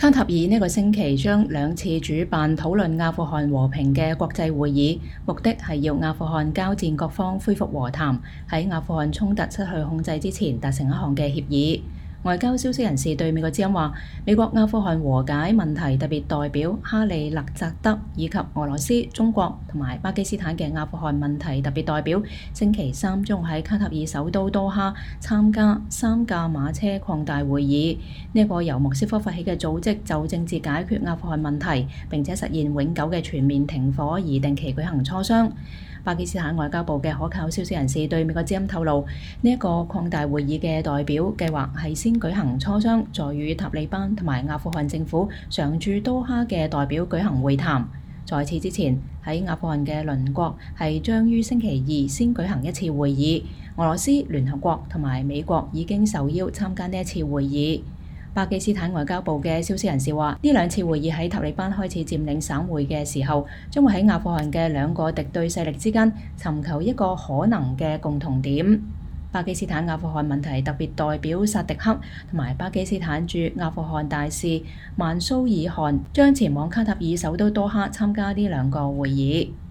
卡塔爾呢個星期將2次主辦討論阿富汗和平嘅國際會議，目的係要阿富汗交戰各方恢復和談，喺阿富汗衝突失去控制之前達成一項嘅協議。外交消息人士對美國之音話，美國阿富汗和解問題特別代表哈利勒扎德以及俄羅斯、中國同埋巴基斯坦嘅阿富汗問題特別代表，星期三將喺卡塔爾首都多哈參加3架馬車擴大會議。呢個由莫斯科發起嘅組織就政治解決阿富汗問題並且實現永久嘅全面停火而定期舉行磋商。巴基斯坦外交部嘅可靠消息人士對美國之音透露，呢一個擴大會議嘅代表計劃係先舉行磋商，再與塔利班同埋阿富汗政府常駐多哈嘅代表舉行會談。在此之前，喺阿富汗嘅鄰國係將於星期二先舉行一次會議。俄羅斯、聯合國同埋美國已經受邀參加呢一次會議。巴基斯坦外交部嘅消息人士話，呢2次會議喺塔利班開始佔領省會嘅時候，將會喺阿富汗嘅2個敵對勢力之間尋求一個可能嘅共同點。巴基斯坦阿富汗問題特別代表薩迪克同埋巴基斯坦駐阿富汗大使曼蘇爾汗將前往卡塔爾首都多哈參加呢2個會議。